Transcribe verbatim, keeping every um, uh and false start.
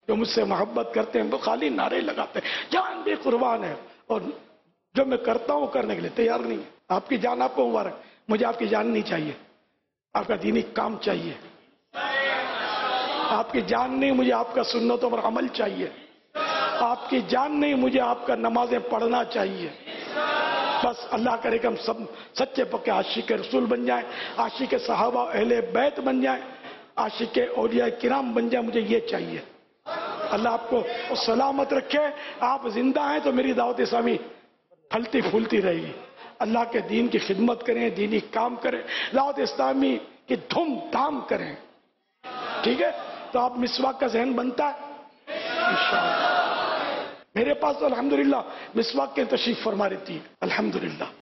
जो मुझसे मोहब्बत करते हैं वो खाली नारे लगाते हैं, जान भी कुर्बान है, और जो मैं करता हूं करने के लिए तैयार नहीं है। आपकी जान आपको मुबारक, मुझे आपकी जान नहीं चाहिए, आपका दीनी काम चाहिए। आपकी जान नहीं, मुझे आपका सुन्नतों पर अमल चाहिए। आपकी जान नहीं, मुझे आपका नमाजें पढ़ना चाहिए। बस अल्लाह करे कि हम सब सच्चे पक्के आशिक रसूल बन जाएं, आशिक सहाबा अहले बैत बन जाएं, आशिक औलिया किराम बन जाए, मुझे ये चाहिए। अल्लाह आपको सलामत रखे। आप जिंदा हैं तो मेरी दावत इस्लामी फलती फूलती रहेगी। अल्लाह के दीन की खिदमत करें, दीनी काम करें, दावत इस्लामी की धूम धाम करें। ठीक है, तो आप मिसवाक का जहन बनता है इंशाअल्लाह। मेरे पास तो अल्हम्दुलिल्लाह मिसवाक के तशरीफ फरमा रहती है, अल्हम्दुलिल्लाह।